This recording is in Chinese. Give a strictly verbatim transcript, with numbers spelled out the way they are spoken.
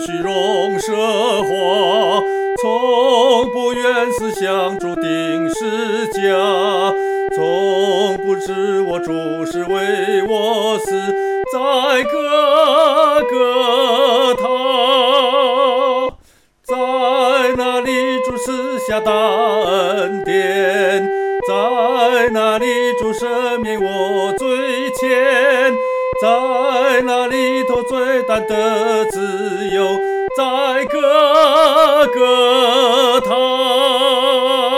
虚荣奢华，从不愿思想主定是家，从不知我主是为我死，在各个他，在那里主赐下大恩典，在那里主赦免我罪愆，在那里头最大的自由，在各个他。